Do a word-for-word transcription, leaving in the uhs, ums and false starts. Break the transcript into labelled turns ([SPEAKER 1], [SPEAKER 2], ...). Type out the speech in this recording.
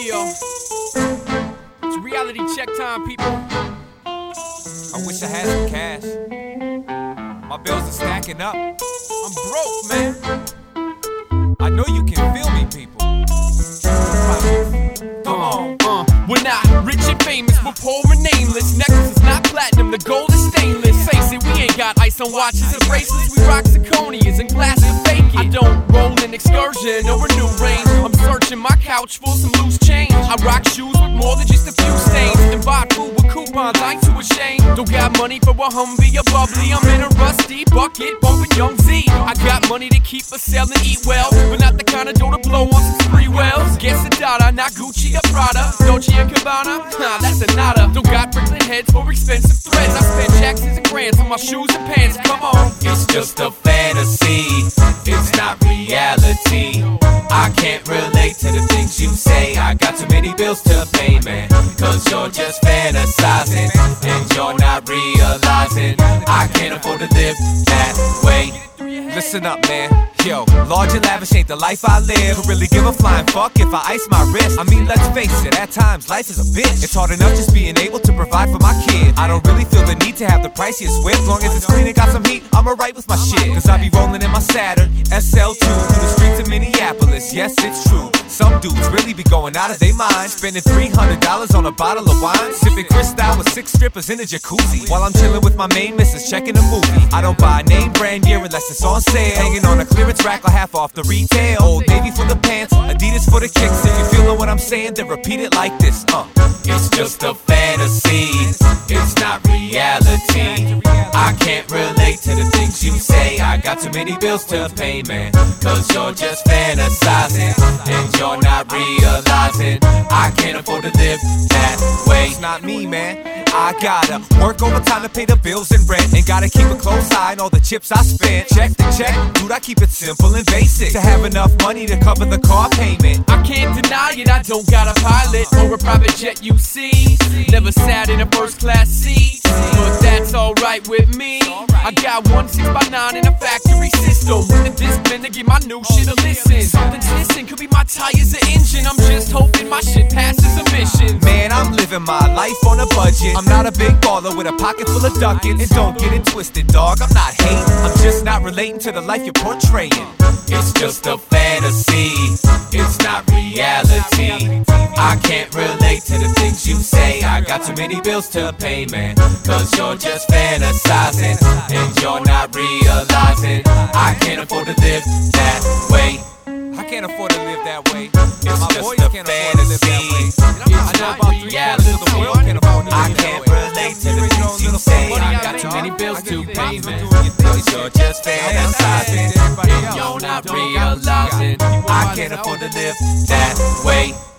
[SPEAKER 1] Yeah, it's reality check time, people. I wish I had some cash. My bills are stacking up. I'm broke, man. I know you can feel me, people. Come on. Uh, we're not rich and famous, we're poor and nameless. Necklace is not platinum, the gold is stainless. Face it, we ain't got ice on watches and bracelets. We rock zirconias and glasses fake it. I don't roll an excursion or a new range. I'm searching my couch for some loose change. I rock shoes with more than just a few stains, and buy food with coupons, I ain't too ashamed. Don't got money for a Humvee or bubbly, I'm in a rusty bucket bumping Young Z. I got money to keep us sell and eat well, but not the kind of dough to blow on some free wells. Guess a Dada, not Gucci or Prada. Dolce and Gabbana, nah, that's a nada. Don't got Brooklyn heads for expensive threads. I spend Jacksons and grands on my shoes and pants, come on.
[SPEAKER 2] It's just a fantasy, it's not reality. I can't relate to the things you say. I got too many bills to pay, man. Cause you're just fantasizing, and you're not realizing I can't afford to live that way.
[SPEAKER 1] Listen up, man. Yo, large and lavish ain't the life I live. Could really give a flying fuck if I ice my wrist. I mean, let's face it, at times life is a bitch. It's hard enough just being able to provide for my kids. I don't really feel the need to have the priciest whip. Long as it's clean and got some heat, I'm alright with my shit. Cause I be rolling in my Saturn S L two through the streets of Minneapolis. Yes, it's true. Some dudes really be going out of their mind, spending three hundred dollars on a bottle of wine, sipping Cristal with six strippers in a jacuzzi, while I'm chilling with my main missus checking a movie. I don't buy name brand gear unless it's on sale, hanging on a clearance rack or half off the retail. Old Navy for the pants, Adidas for the kicks. If you feeling what I'm saying, then repeat it like this. Uh.
[SPEAKER 2] It's just a fantasy, it's not reality. I can't relate to the things you say. I got too many bills to pay, man. Cause you're just fantasizing, and you're not realizing I can't afford to live that way.
[SPEAKER 1] It's not me, man. I gotta work overtime to pay the bills and rent, and gotta keep a close eye on all the chips I spent. Check the check, dude, I keep it simple and basic to have enough money to cover the car payment. I can't deny it, I don't got a pilot or a private jet, you see. Never sat in a first class seat, but that's alright with me. I got one six by nine in a factory system with a Discman to give my new shit a listen. Something's missing, could be my tires or engine. I'm just hoping my shit passes emissions. Man, I'm living my life on a budget. I'm not a big baller with a pocket full of ducats. And don't get it twisted, dog, I'm not hating. I'm just not relating to the life you're portraying.
[SPEAKER 2] It's just a fantasy, it's not reality. I can't relate to the things you say. I got too many bills to pay, man. Cause you're just fantasizing, and you're not realizing I can't afford to live that way.
[SPEAKER 1] I can't afford to live that way.
[SPEAKER 2] It's
[SPEAKER 1] My
[SPEAKER 2] just
[SPEAKER 1] boys
[SPEAKER 2] a
[SPEAKER 1] can't afford to live that way.
[SPEAKER 2] fantasy,
[SPEAKER 1] I
[SPEAKER 2] it's
[SPEAKER 1] know
[SPEAKER 2] not
[SPEAKER 1] about three quarters of the world can't afford to
[SPEAKER 2] I
[SPEAKER 1] live
[SPEAKER 2] can't
[SPEAKER 1] that way.
[SPEAKER 2] relate to the things you say. I got too many bills to pay, man. Cause you're just fantasizing, and you're not realizing I can't afford to live that way.